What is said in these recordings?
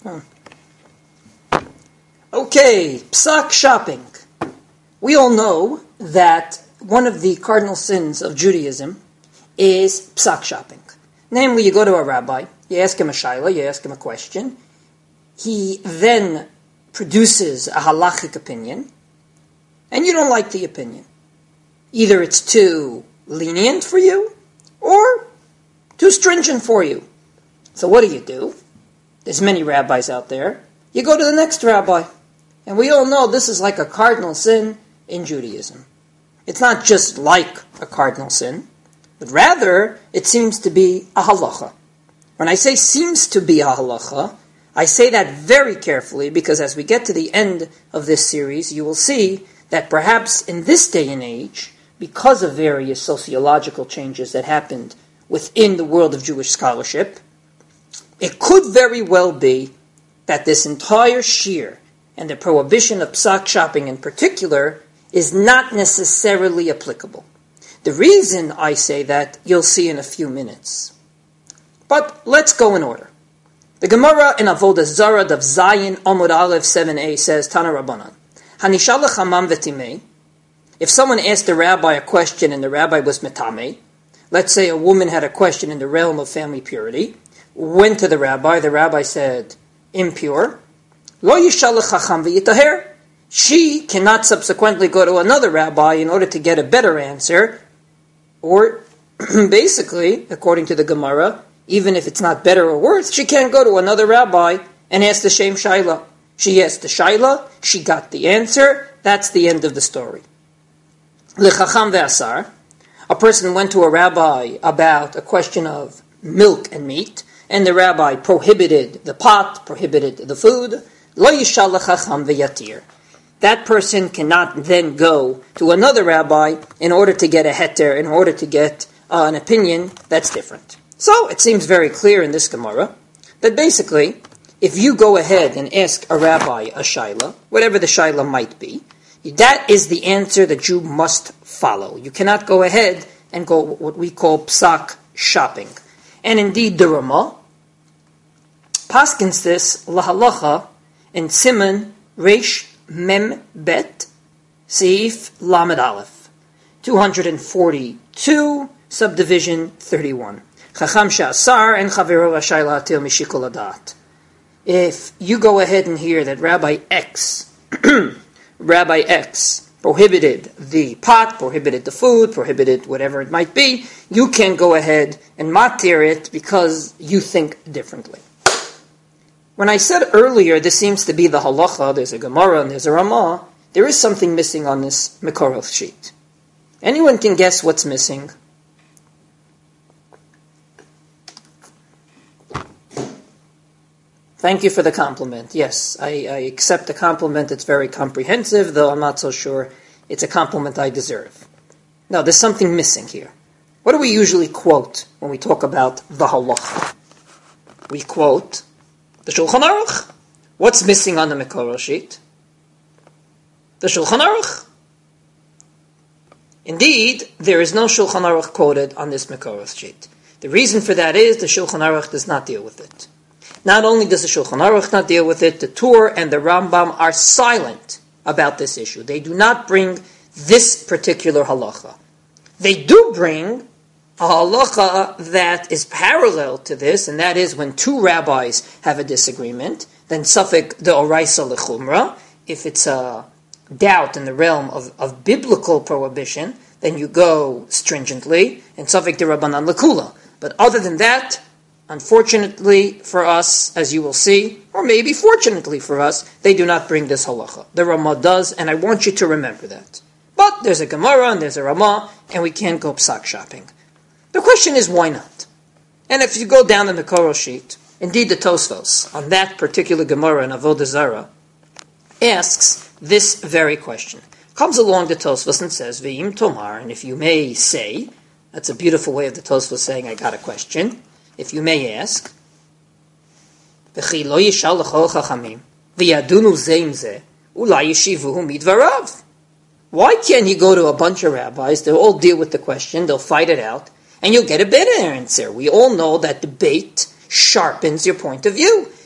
Okay, psak shopping. We all know that one of the cardinal sins of Judaism is psak shopping. Namely, you go to a rabbi, you ask him a shaila, you ask him a question, he then produces a halachic opinion, and you don't like the opinion. Either it's too lenient for you, or too stringent for you. So what do? There's many rabbis out there. You go to the next rabbi. And we all know this is like a cardinal sin in Judaism. It's not just like a cardinal sin, but rather it seems to be a halacha. When I say seems to be a halacha, I say that very carefully because as we get to the end of this series, you will see that perhaps in this day and age, because of various sociological changes that happened within the world of Jewish scholarship, it could very well be that this entire shiur and the prohibition of psak shopping in particular is not necessarily applicable. The reason I say that, you'll see in a few minutes. But let's go in order. The Gemara in Avodah Zarah, Daf Zayin, Amud Aleph 7a says, Tana Rabbanan, Hanishal lechamam v'timei. If someone asked the rabbi a question and the rabbi was metamei, let's say a woman had a question in the realm of family purity, went to the rabbi said, impure, Lo yishal lechacham v'yitaher. She cannot subsequently go to another rabbi in order to get a better answer, or basically, according to the Gemara, even if it's not better or worse, she can't go to another rabbi and ask the same shaila. She asked the shaila, she got the answer, that's the end of the story. Lechacham ve'asar. A person went to a rabbi about a question of milk and meat, and the rabbi prohibited the pot, prohibited the food. Lo yishal lechacham ve'yatir. That person cannot then go to another rabbi in order to get a heter, in order to get an opinion that's different. So it seems very clear in this Gemara that basically, if you go ahead and ask a rabbi a shaila, whatever the shaila might be, that is the answer that you must follow. You cannot go ahead and go what we call psak shopping. And indeed, the Ramah paskins this lahalacha in Siman Reish Mem Bet Seif Lamed Aleph 242 subdivision 31. Chacham she'asar and chavero rashai la'atil mishikol hadat. If you go ahead and hear that Rabbi X prohibited the pot, prohibited the food, prohibited whatever it might be, you can go ahead and matir it because you think differently. When I said earlier this seems to be the halacha, there's a Gemara and there's a Ramah, there is something missing on this Mekorov sheet. Anyone can guess what's missing? Thank you for the compliment. Yes, I accept the compliment. It's very comprehensive, though I'm not so sure it's a compliment I deserve. No, there's something missing here. What do we usually quote when we talk about the halacha? We quote the Shulchan Aruch. What's missing on the Mekorah sheet? The Shulchan Aruch. Indeed, there is no Shulchan Aruch quoted on this Mekorah sheet. The reason for that is the Shulchan Aruch does not deal with it. Not only does the Shulchan Aruch not deal with it, the Tur and the Rambam are silent about this issue. They do not bring this particular halacha. They do bring a halacha that is parallel to this, and that is when two rabbis have a disagreement, then safek de oraisa lechumra. If it's a doubt in the realm of biblical prohibition, then you go stringently, and safek de rabbanan lekula. But other than that, unfortunately for us, as you will see, or maybe fortunately for us, they do not bring this halacha. The Ramah does, and I want you to remember that. But there's a Gemara and there's a Ramah, and we can't go psak shopping. The question is, why not? And if you go down the Mekorah sheet, indeed the Tosfos, on that particular Gemara in Avodah Zarah, asks this very question. Comes along the Tosfos and says, Ve'im Tomar, and if you may say, that's a beautiful way of the Tosfos saying, I got a question. If you may ask, V'chi lo yishal l'chol chachamim, v'yadunu zeim zeh, ulai yeshivuhu midvarav. Why can't you go to a bunch of rabbis, they'll all deal with the question, they'll fight it out, and you'll get a better answer. We all know that debate sharpens your point of view.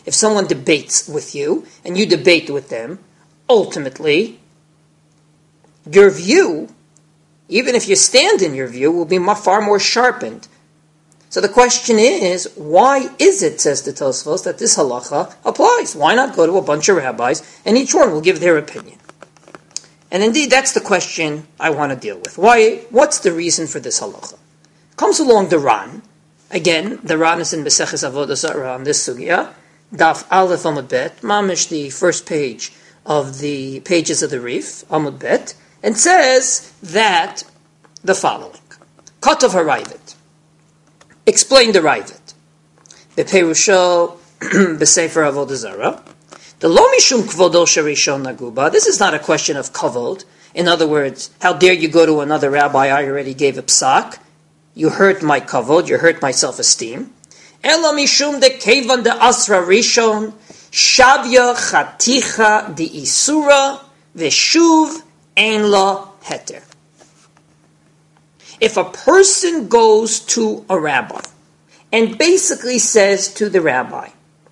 if someone debates with you, and you debate with them, ultimately, your view, even if you stand in your view, will be far more sharpened. So the question is, why is it, says the Tosfos, that this halacha applies? Why not go to a bunch of rabbis, and each one will give their opinion? And indeed, that's the question I want to deal with. What's the reason for this halacha? Comes along the Ran. Again, the Ran is in Maseches Avodah Zarah on this sugya. Daf Aleph Amud Bet, mamish the first page of the pages of the Rif, Amud Bet, and says that the following. Katav HaRaavad. Explain the Raavad. Beperusho B'Sefer Avodah Zarah. The lo mishum kvodo sharishon naguba. This is not a question of kavod. In other words, how dare you go to another rabbi? I already gave a psak. You hurt my kavod. You hurt my self-esteem. Ela mishum de kevan de asra rishon shavya chaticha de isura veshuv ein la heter. If a person goes to a rabbi and basically says to the rabbi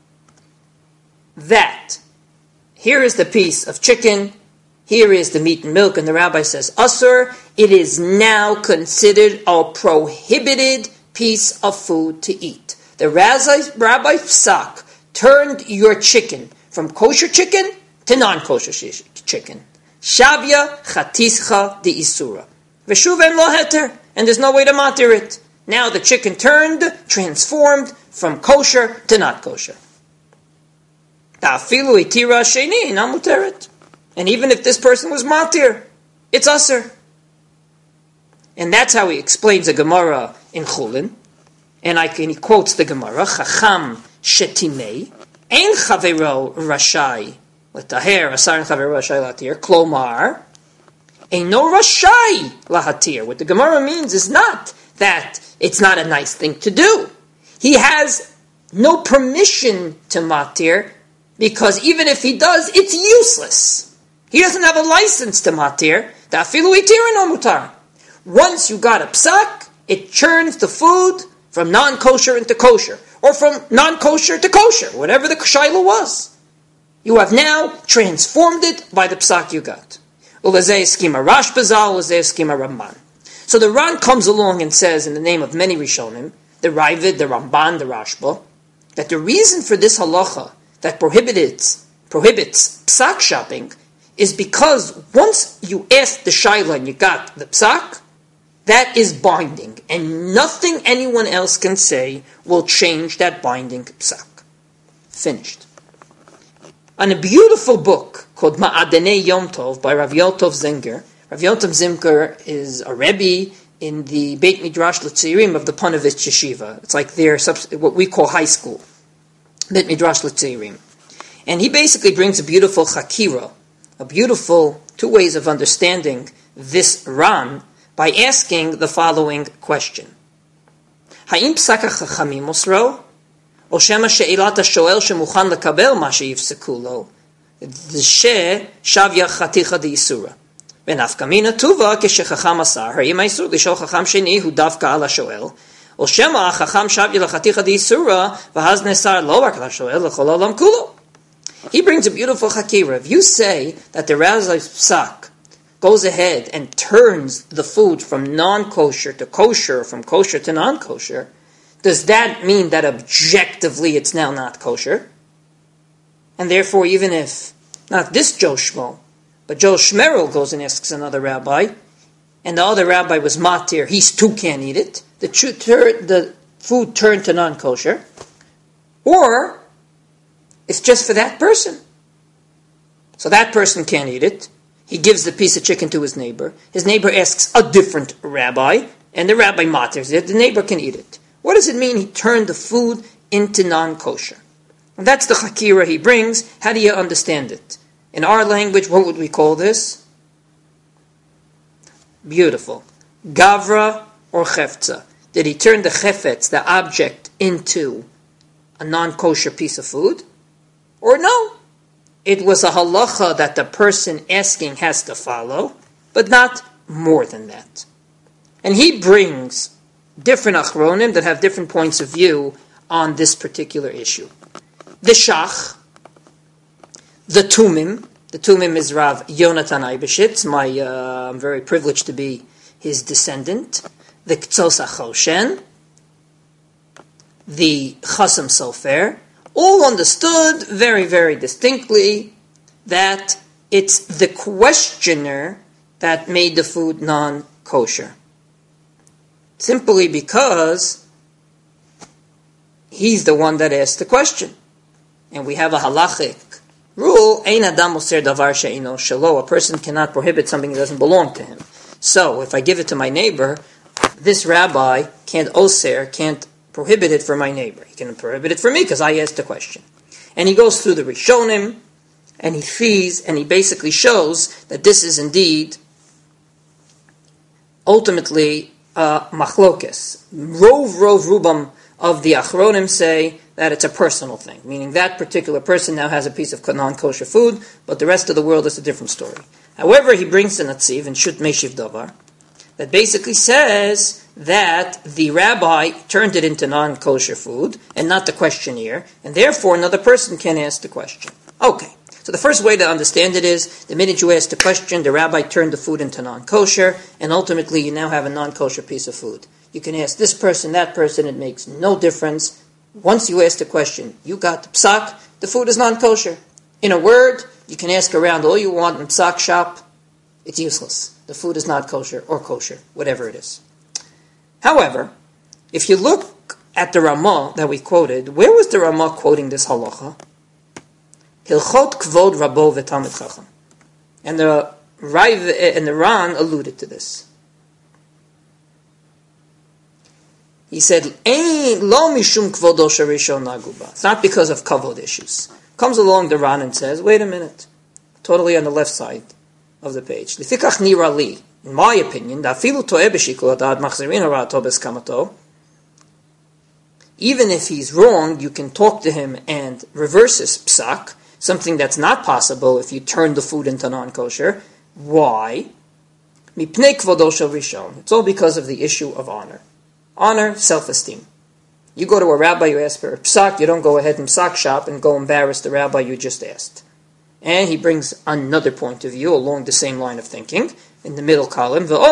that here is the piece of chicken, here is the meat and milk, and the rabbi says, Asur, it is now considered a prohibited piece of food to eat. The rabbi psak turned your chicken from kosher chicken to non-kosher chicken. Shavya chatischa de isura. Veshuv en lo heter, and there's no way to matir it. Now the chicken transformed from kosher to not kosher. Ta'afilu itira sheni namuteret. And even if this person was matir, it's aser. And that's how he explains the Gemara in Chulin. And he quotes the Gemara, Chacham shetimei, ein chavero rashai l'taher, asar chavero rashai l'taher, klomar, ein no rashai lahatir. What the Gemara means is not that it's not a nice thing to do. He has no permission to matir, because even if he does, it's useless. He doesn't have a license to matir. Ta'afilu itira no mutar. Once you got a psak, it churns the food from non-kosher into kosher, or from non-kosher to kosher, whatever the shaila was. You have now transformed it by the psak you got. Ulazei skima Rashbazal, ulazei skima Ramban. So the Ran comes along and says, in the name of many Rishonim, the Raavad, the Ramban, the Rashba, that the reason for this halacha that prohibits psak shopping is because once you ask the shaila and you got the psak, that is binding, and nothing anyone else can say will change that binding psak. Finished. On a beautiful book called Ma'adanei Yom Tov by Rav Yotov Zinger. Rav Yotov Zinger is a Rebbe in the Beit Midrash L'Tzeirim of the Ponevezh Yeshiva. It's like their what we call high school, Beit Midrash L'Tzeirim. And he basically brings a beautiful chakira, a beautiful two ways of understanding this Ran, by asking the following question. Ha'im psak ha'chachamim osro, o shema she'ilat ha'shoel shemuchan lekabel ma she'yifseku lo, d'sheh shavya chaticha d'yisura. V'nafka mina tuva k'shechacham asar, ha'im ha'isur l'shol chacham sheni hu davka al ha'shoel, o shema ha'chacham shavya l'chaticha d'yisura, v'haz nesar lo rak ha'shoel l'chol olam kulo. He brings a beautiful chakira. If you say that the Razai's psak goes ahead and turns the food from non-kosher to kosher, from kosher to non-kosher, does that mean that objectively it's now not kosher? And therefore, even if not this Joe Shmo, but Joe Shmerel goes and asks another rabbi, and the other rabbi was matir, he too can't eat it, the food turned to non-kosher, or it's just for that person. So that person can't eat it. He gives the piece of chicken to his neighbor. His neighbor asks a different rabbi, and the rabbi maters it. The neighbor can eat it. What does it mean he turned the food into non-kosher? And that's the chakira he brings. How do you understand it? In our language, what would we call this? Beautiful. Gavra or chefza. Did he turn the chefetz, the object, into a non-kosher piece of food? Or no? It was a halacha that the person asking has to follow, but not more than that. And he brings different achronim that have different points of view on this particular issue. the Shach, the Tumim. The Tumim is Rav Yonatan Eibeshitz. I'm very privileged to be his descendant. The K'tzos HaChoshen, the Chasam Sofer, all understood very, very distinctly that it's the questioner that made the food non-kosher. Simply because he's the one that asked the question. And we have a halachic rule, Ein Adam Oser Davar She'eino Shelo, a person cannot prohibit something that doesn't belong to him. So, if I give it to my neighbor, this rabbi can't prohibit it for my neighbor. He can prohibit it for me because I asked the question. And he goes through the Rishonim, and he sees, and he basically shows that this is indeed ultimately machlokes. Rubam of the Achronim say that it's a personal thing, meaning that particular person now has a piece of non-kosher food, but the rest of the world is a different story. However, he brings the Natziv in Shut Meshiv Davar that basically says that the rabbi turned it into non-kosher food and not the questionnaire, and therefore another person can ask the question. Okay, so the first way to understand it is, the minute you ask the question, the rabbi turned the food into non-kosher, and ultimately you now have a non-kosher piece of food. You can ask this person, that person, it makes no difference. Once you ask the question, you got the psak, the food is non-kosher. In a word, you can ask around all you want in psak shop, it's useless. The food is not kosher or kosher, whatever it is. However, if you look at the Ramah that we quoted, where was the Ramah quoting this halacha? Hilchot Kvod Rabo V'Talmid Chacham. And the Raiv and the Ran alluded to this. He said, lo mishum kvodo sharishon naguba. It's not because of kavod issues. Comes along the Ran and says, wait a minute. Totally on the left side of the page. Lifikach nira li. In my opinion, even if he's wrong, you can talk to him and reverse his psak, something that's not possible if you turn the food into non-kosher. Why? It's all because of the issue of honor. Honor, self-esteem. You go to a rabbi, you ask for a psak, you don't go ahead and psak shop and go embarrass the rabbi you just asked. And he brings another point of view along the same line of thinking, in the middle column, the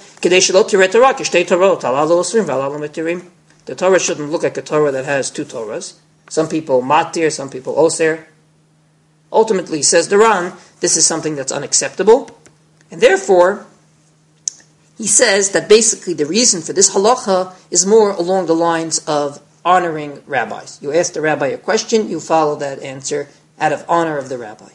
Torah shouldn't look like a Torah that has two Torahs. Some people matir, some people oser. Ultimately, says the Ran, this is something that's unacceptable. And therefore, he says that basically the reason for this halacha is more along the lines of honoring rabbis. You ask the rabbi a question, you follow that answer out of honor of the rabbi.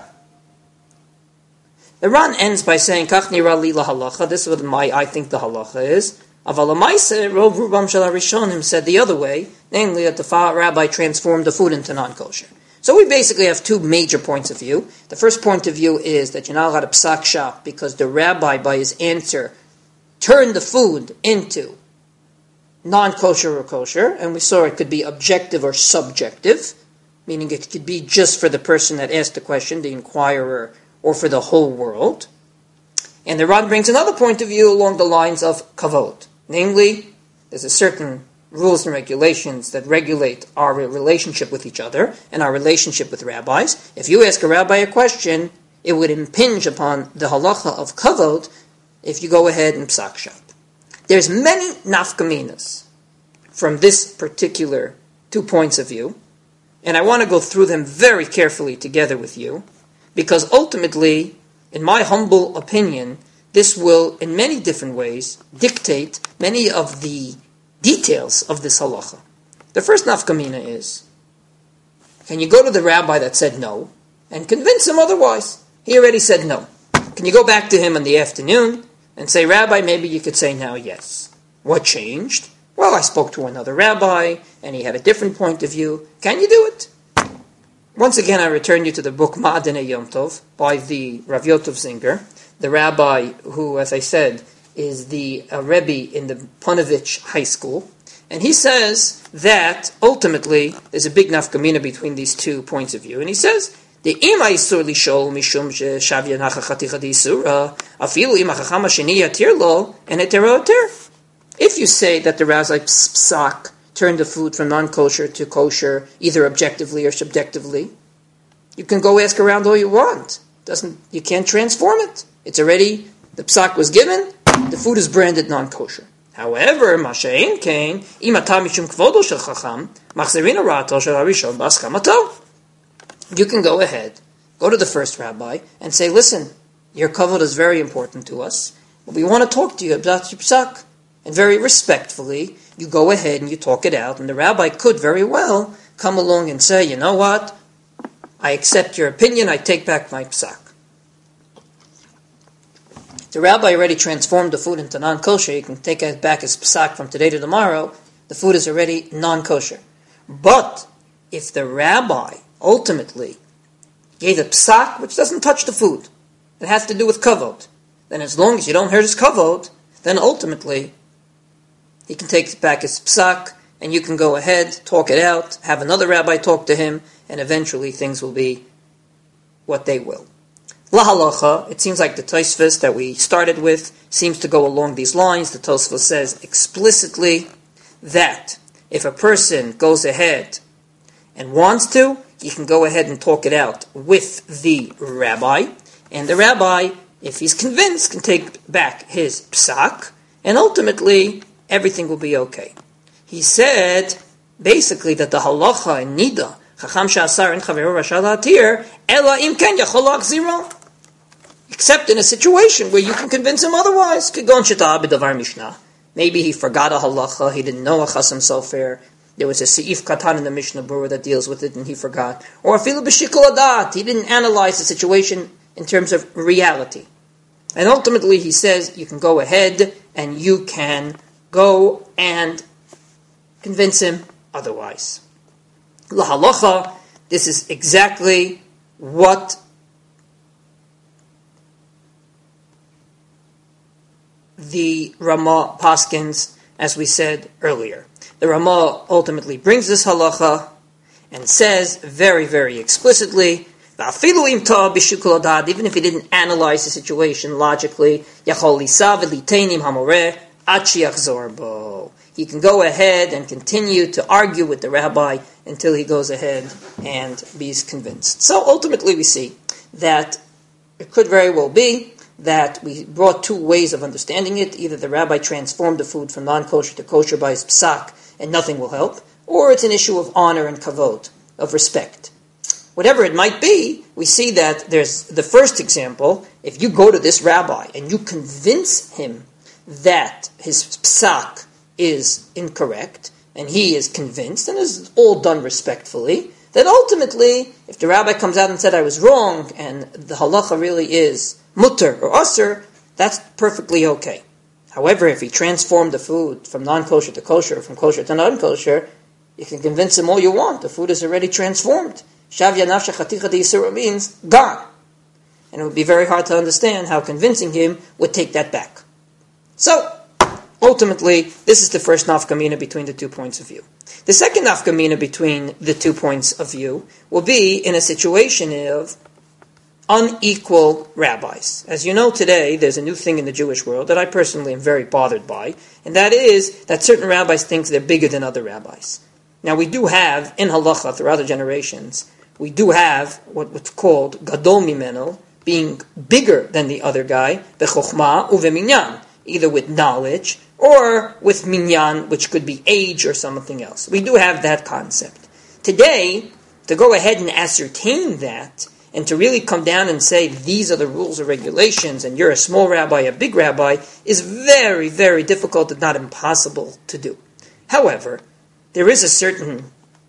The Ran ends by saying, Kach nira li lahalacha. This is what I think the halacha is. Aval ha'maaseh, Rov Rubam shel harishonim said the other way, namely that the rabbi transformed the food into non-kosher. So we basically have two major points of view. The first point of view is that you're not allowed to psak shop because the rabbi, by his answer, turned the food into non-kosher or kosher, and we saw it could be objective or subjective, meaning it could be just for the person that asked the question, the inquirer, or for the whole world. And the Ran brings another point of view along the lines of kavod. Namely, there's a certain rules and regulations that regulate our relationship with each other and our relationship with rabbis. If you ask a rabbi a question, it would impinge upon the halacha of kavod if you go ahead and psak shop. There's many nafkaminas from this particular 2 points of view, and I want to go through them very carefully together with you, because ultimately, in my humble opinion, this will, in many different ways, dictate many of the details of this halacha. The first nafkamina is, can you go to the rabbi that said no, and convince him otherwise? He already said no. Can you go back to him in the afternoon and say, Rabbi, maybe you could say now yes. What changed? Well, I spoke to another rabbi, and he had a different point of view. Can you do it? Once again, I return you to the book Ma'adinei Yom Tov by the Rav Yotov Zinger, the rabbi who, as I said, is the Rebbe in the Ponevezh High School. And he says that, ultimately, there's a big nafkamina between these 2 points of view. And he says, the ima isur lishol mishum shavya nachachaticha disura afilu ima chacham hasheni yatir lo and etero ater. If you say that the rabbi psak turn the food from non-kosher to kosher, either objectively or subjectively. You can go ask around all you want. You can't transform it. It's already, the psak was given, the food is branded non-kosher. However, Masha'in Kain, Imata Mishum Kvodo Shel Chacham, Machzerina Rato Shel Harishon B'Askamato. You can go ahead, go to the first rabbi, and say, listen, your kavod is very important to us, but we want to talk to you about your psak. And very respectfully, you go ahead and you talk it out, and the rabbi could very well come along and say, you know what, I accept your opinion, I take back my psak. The rabbi already transformed the food into non-kosher. You can take it back as psak from today to tomorrow. The food is already non-kosher. But if the rabbi ultimately gave a psak which doesn't touch the food, it has to do with kavod, then as long as you don't hurt his kavod, then ultimately he can take it back as psak, and you can go ahead, talk it out, have another rabbi talk to him, and eventually things will be what they will. La halacha, it seems like the Tosfos that we started with seems to go along these lines. The Tosfos says explicitly that if a person goes ahead and wants to, you can go ahead and talk it out with the rabbi, and the rabbi, if he's convinced, can take back his psak, and ultimately everything will be okay. He said basically that the halacha in nida, chacham she'asar en chaveru rashal hatir, ela im ken yachol lachziro. Except in a situation where you can convince him otherwise. Kigon shita b'davar mishnah. Maybe he forgot a halacha, he didn't know a chasam sofer. There was a seif katan in the Mishnah Berurah that deals with it and he forgot. Or afilu b'shikol adat, he didn't analyze the situation in terms of reality. And ultimately he says you can go ahead and you can go and convince him otherwise. La halacha, this is exactly what the Ramah paskins, as we said earlier. The Ramah ultimately brings this halacha and says very, very explicitly, even if he didn't analyze the situation logically, he can go ahead and continue to argue with the rabbi until he goes ahead and be convinced. So ultimately we see that it could very well be that we brought two ways of understanding it. Either the rabbi transformed the food from non-kosher to kosher by his psak and nothing will help, or it's an issue of honor and kavod, of respect. Whatever it might be, we see that there's the first example. If you go to this rabbi and you convince him that his psak is incorrect, and he is convinced, and is all done respectfully, then ultimately, if the rabbi comes out and said, I was wrong, and the halacha really is mutter or usser, that's perfectly okay. However, if he transformed the food from non-kosher to kosher, from kosher to non-kosher, you can convince him all you want. The food is already transformed. Shavya nafsha chaticha d'yisura means gone. And it would be very hard to understand how convincing him would take that back. So, ultimately, this is the first nafkamina between the 2 points of view. The second nafkamina between the 2 points of view will be in a situation of unequal rabbis. As you know today, there's a new thing in the Jewish world that I personally am very bothered by, and that is that certain rabbis think they're bigger than other rabbis. Now we do have, in halacha throughout the generations, we do have what's called gadol mimeno, being bigger than the other guy, b'chokhmah uveminyan, either with knowledge or with minyan, which could be age or something else. We do have that concept. Today, to go ahead and ascertain that, and to really come down and say, these are the rules or regulations, and you're a small rabbi, a big rabbi, is very, very difficult, if not impossible, to do. However, there is a certain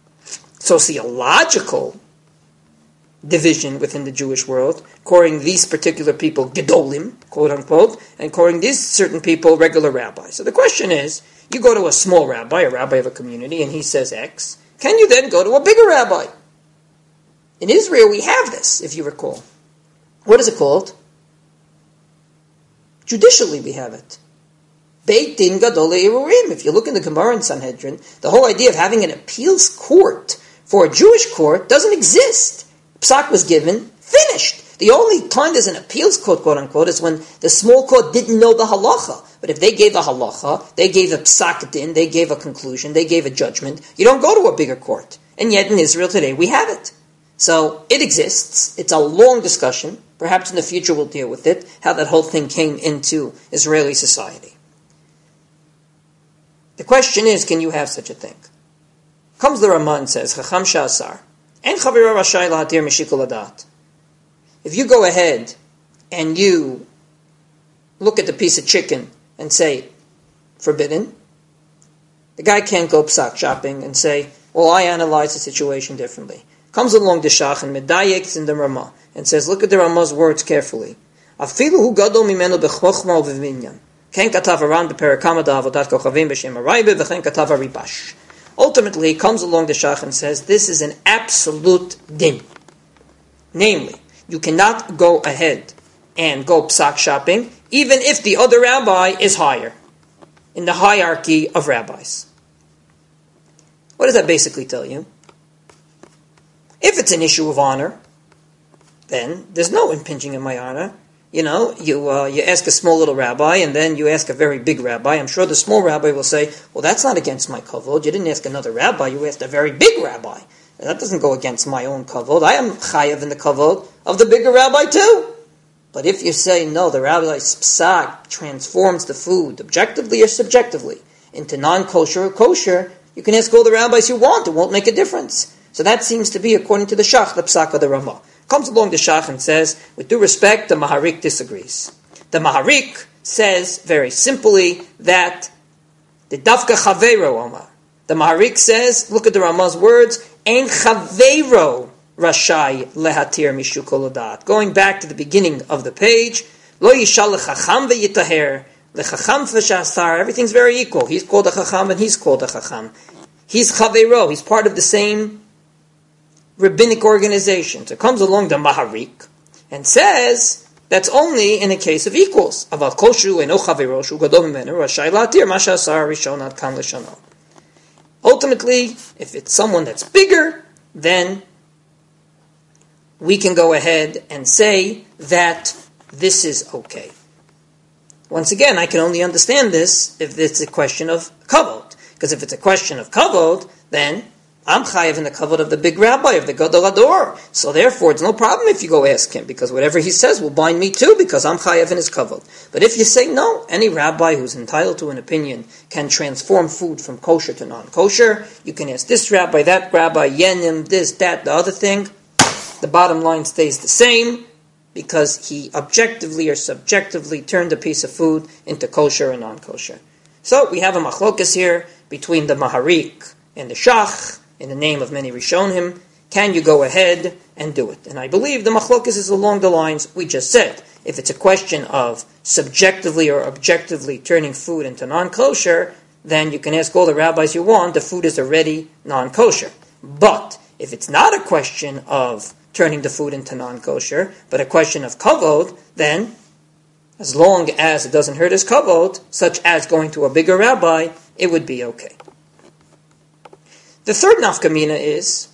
sociological division within the Jewish world, calling these particular people gedolim, quote unquote, and calling these certain people regular rabbis. So the question is, you go to a small rabbi, a rabbi of a community, and he says X, can you then go to a bigger rabbi? In Israel, we have this, if you recall. What is it called? Judicially, we have it. Beit Din Gadol Le'Irurim. If you look in the Gemara in Sanhedrin, the whole idea of having an appeals court for a Jewish court doesn't exist. Psak was given, finished. The only time there's an appeals court, quote unquote, is when the small court didn't know the halacha. But if they gave a halacha, they gave a psak din, they gave a conclusion, they gave a judgment, you don't go to a bigger court. And yet in Israel today we have it. So it exists. It's a long discussion. Perhaps in the future we'll deal with it, how that whole thing came into Israeli society. The question is, can you have such a thing? Comes the Ramah and says, Chacham Sha'asar, En Chavira Rashai Lahatir Mishikul Adat. If you go ahead and you look at the piece of chicken and say, forbidden, the guy can't go psak shopping and say, well, I analyze the situation differently. Comes along the Shach and medayeks in the Ramah and says, look at the Ramah's words carefully. Afilu hu gadol mimenu b'chochma u'v'minyan. Ken katav aran b'perekamada avodat kochavim b'shem araybe v'chen katav aribash. Ultimately, comes along the Shach and says, this is an absolute din. Namely, you cannot go ahead and go psak shopping, even if the other rabbi is higher in the hierarchy of rabbis. What does that basically tell you? If it's an issue of honor, then there's no impinging in my honor. You know, you ask a small little rabbi, and then you ask a very big rabbi. I'm sure the small rabbi will say, well, that's not against my kavod. You didn't ask another rabbi, you asked a very big rabbi. That doesn't go against my own kavod. I am chayav in the kavod of the bigger rabbi too. But if you say, no, the rabbi's psak transforms the food, objectively or subjectively, into non-kosher or kosher, you can ask all the rabbis you want. It won't make a difference. So that seems to be, according to the Shach, the psak of the Ramah. Comes along the Shach and says, with due respect, the Maharik disagrees. The Maharik says, very simply, that the Dafka Chaveiro Omar. The Maharik says, look at the Ramah's words, Ein Chaveiro Rashai Lehatir Mishu Kol Hadat. Going back to the beginning of the page, Lo Yishal Lechacham Ve'yitaher, Lechacham V'shasar, everything's very equal. He's called a Chacham and he's called a Chacham. He's Chaveiro, he's part of the same rabbinic organization. So comes along the Maharik and says that's only in a case of equals. Aval koshu eno chaviro shu gadol mimenu rashai latir ma she'asar rishon ad kan l'shano. Ultimately, if it's someone that's bigger, then we can go ahead and say that this is okay. Once again, I can only understand this if it's a question of kavod. Because if it's a question of kavod, then I'm chayav in the kavod of the big rabbi, of the Gadol Hador. So therefore, it's no problem if you go ask him, because whatever he says will bind me too, because I'm chayav in his kavod. But if you say no, any rabbi who's entitled to an opinion can transform food from kosher to non-kosher. You can ask this rabbi, that rabbi, yenim, this, that, the other thing. The bottom line stays the same, because he objectively or subjectively turned a piece of food into kosher and non-kosher. So we have a machlokas here between the Maharik and the Shach, in the name of many Rishonim. Can you go ahead and do it? And I believe the machlokas is along the lines we just said. If it's a question of subjectively or objectively turning food into non-kosher, then you can ask all the rabbis you want, the food is already non-kosher. But if it's not a question of turning the food into non-kosher, but a question of kavod, then as long as it doesn't hurt his kavod, such as going to a bigger rabbi, it would be okay. The third nafkamina is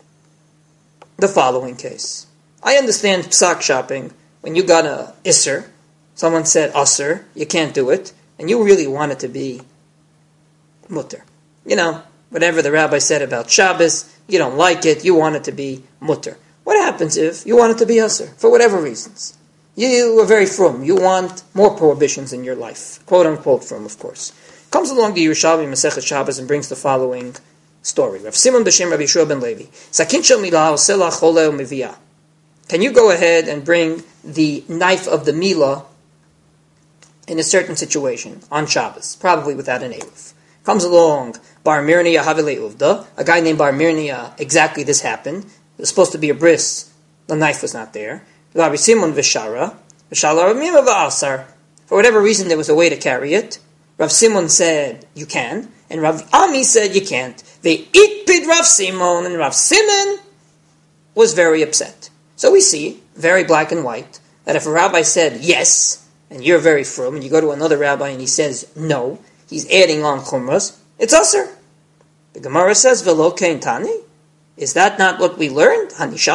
the following case. I understand psak shopping. When you got a isser, someone said asser, you can't do it, and you really want it to be mutter. You know, whatever the rabbi said about Shabbos, you don't like it, you want it to be mutter. What happens if you want it to be asser, for whatever reasons? You are very frum, you want more prohibitions in your life. Quote unquote frum, of course. Comes along the Yerushalmi Masechet Shabbos and brings the following story. Rav Simon b'shem Rabbi Yeshua ben Levi. Sakin shel milah osela chole u'miviyah. Can you go ahead and bring the knife of the milah in a certain situation on Shabbos, probably without an eruv? Comes along Bar Mirnia Havile Uvda, a guy named Bar Mirnia. Exactly this happened. It was supposed to be a bris. The knife was not there. Rabbi Simon v'shara Rav Mima v'asar. For whatever reason, there was a way to carry it. Rav Simon said you can, and Rav Ami said you can't. They itpid Rav Simon, and Rav Simon was very upset. So we see, very black and white, that if a rabbi said yes, and you're very frum, and you go to another rabbi and he says no, he's adding on chumras, it's usher. The Gemara says, Velo kein tani. Is that not what we learned?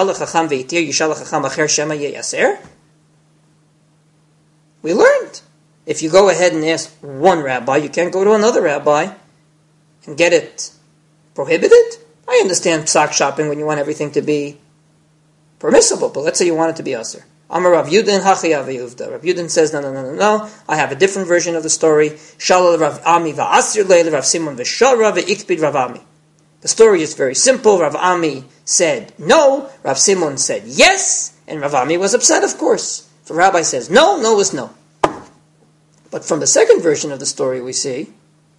We learned. If you go ahead and ask one rabbi, you can't go to another rabbi and get it prohibited. I understand psak shopping when you want everything to be permissible, but let's say you want it to be asr. Amar Rav Yudin hachi aviyuvda. Rav Yudin says, no. I have a different version of the story. Shalal Rav Ami va'asir leil Rav Simon v'shara ve'ikpid Rav Ami. The story is very simple. Rav Ami said no. Rav Simon said yes, and Rav Ami was upset, of course. If a rabbi says no, no is no. But from the second version of the story, we see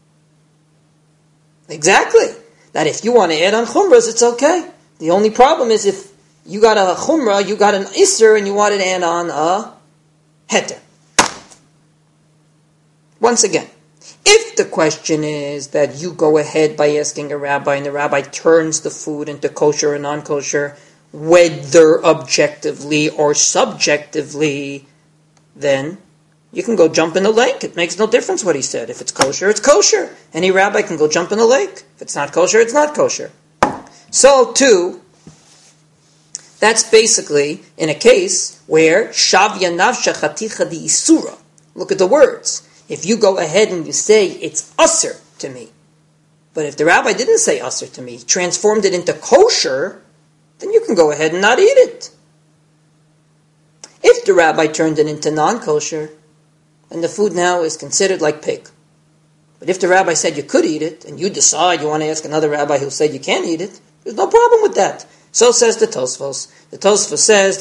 exactly that if you want to add on chumras, it's okay. The only problem is if you got a chumrah, you got an isser, and you want to add on a heter. Once again, if the question is that you go ahead by asking a rabbi, and the rabbi turns the food into kosher or non-kosher, whether objectively or subjectively, then you can go jump in the lake. It makes no difference what he said. If it's kosher, it's kosher. Any rabbi can go jump in the lake. If it's not kosher, it's not kosher. So, too, that's basically in a case where shavya nafsha chaticha di isura. Look at the words. If you go ahead and you say it's usr to me, but if the rabbi didn't say usr to me, he transformed it into kosher, then you can go ahead and not eat it. If the rabbi turned it into non-kosher, and the food now is considered like pig. But if the rabbi said you could eat it, and you decide you want to ask another rabbi who said you can't eat it, there's no problem with that. So says the Tosfos. The Tosfos says,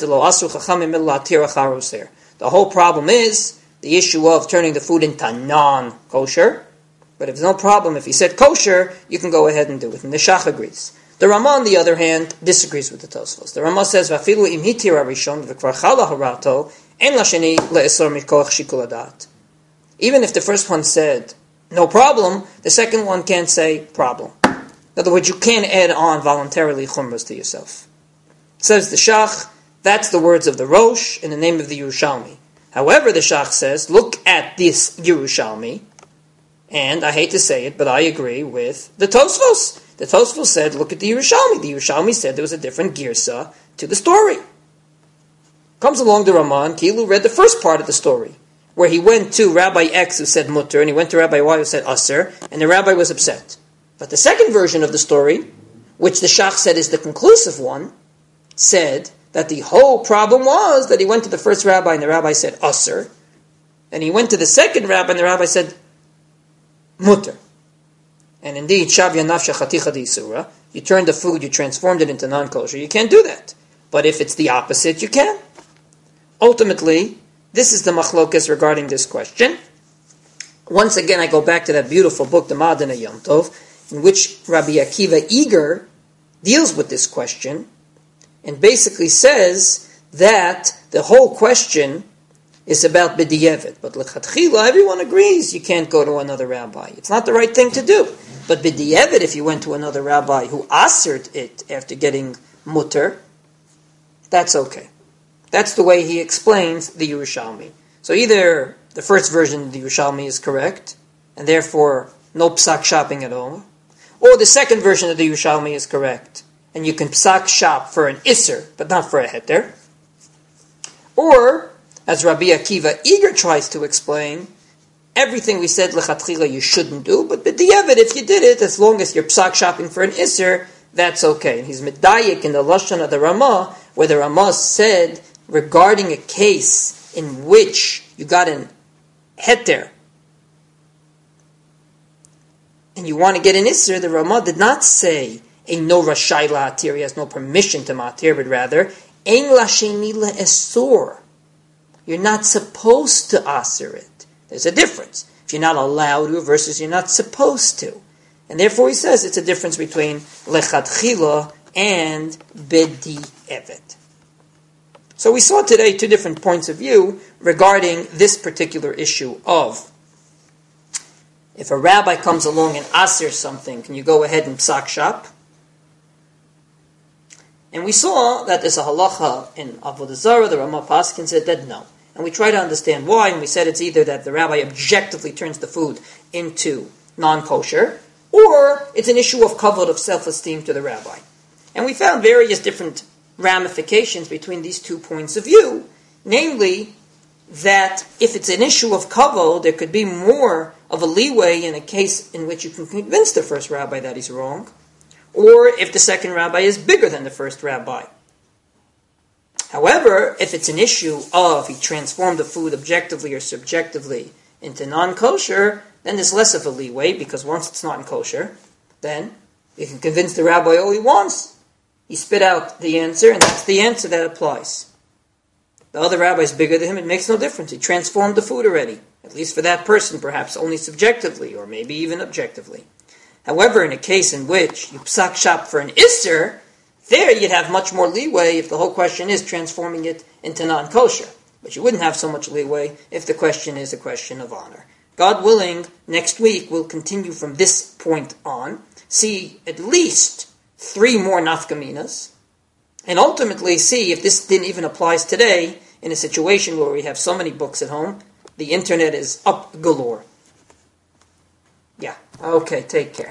the whole problem is the issue of turning the food into non-kosher. But if there's no problem, if he said kosher, you can go ahead and do it. And the Shach agrees. The Ramah, on the other hand, disagrees with the Tosfos. The Ramah says, "Vafilu im hitira rishon v'kvar chala harato en lasheni le'esor mikoach shikul hadat." Even if the first one said no problem, the second one can't say problem. In other words, you can't add on voluntarily chumras to yourself. Says the Shach, that's the words of the Rosh in the name of the Yerushalmi. However, the Shach says, look at this Yerushalmi, and I hate to say it, but I agree with the Tosfos. The Tosfos said, look at the Yerushalmi. The Yerushalmi said there was a different girsa to the story. Comes along the Ramah, Kilu read the first part of the story, where he went to Rabbi X who said mutter, and he went to Rabbi Y who said aser, and the rabbi was upset. But the second version of the story, which the Shach said is the conclusive one, said that the whole problem was that he went to the first rabbi and the rabbi said aser, and he went to the second rabbi and the rabbi said mutter. And indeed, shavya nafsha chaticha di isura, you turned the food, you transformed it into non-kosher, you can't do that. But if it's the opposite, you can. Ultimately, this is the machlokas regarding this question. Once again, I go back to that beautiful book, the Ma'adana Yom Tov, in which Rabbi Akiva Eger deals with this question, and basically says that the whole question is about b'di'evet. But l'chatchila, everyone agrees you can't go to another rabbi. It's not the right thing to do. But b'di'evet, if you went to another rabbi who asered it after getting mutter, that's okay. That's the way he explains the Yerushalmi. So either the first version of the Yerushalmi is correct, and therefore no psak shopping at all, or the second version of the Yerushalmi is correct, and you can psak shop for an isser, but not for a heter. Or, as Rabbi Akiva Eger tries to explain, everything we said lechatchila you shouldn't do, but b'di'evet, if you did it, as long as you're psak shopping for an isser, that's okay. And he's medayik in the lashon of the Ramah, where the Ramah said regarding a case in which you got an heter and you want to get an isser, the Ramah did not say a no rashai la'atir, he has no permission to ma'atir, but rather ein lasheni le'esor. You're not supposed to aser it. There's a difference. If you're not allowed to versus you're not supposed to. And therefore he says it's a difference between lechatchila and b'di'evet. So we saw today two different points of view regarding this particular issue of if a rabbi comes along and aser something, can you go ahead and psak shop? And we saw that there's a halacha in Avodah Zarah, the Ramah Paskin said that no. And we try to understand why, and we said it's either that the rabbi objectively turns the food into non-kosher, or it's an issue of kavod, of self-esteem to the rabbi. And we found various different ramifications between these 2 points of view, namely that if it's an issue of kavod, there could be more of a leeway in a case in which you can convince the first rabbi that he's wrong, or if the second rabbi is bigger than the first rabbi. However, if it's an issue of he transformed the food objectively or subjectively into non-kosher, then there's less of a leeway, because once it's not in kosher, then you can convince the rabbi all he wants. He spit out the answer, and that's the answer that applies. The other rabbi is bigger than him, it makes no difference. He transformed the food already, at least for that person, perhaps only subjectively, or maybe even objectively. However, in a case in which you psak shop for an isser, there you'd have much more leeway if the whole question is transforming it into non-kosher. But you wouldn't have so much leeway if the question is a question of honor. God willing, next week we'll continue from this point on, see at least 3 more nafkaminas, and ultimately see if this didn't even applies today in a situation where we have so many books at home, the internet is up galore. Yeah, okay, take care.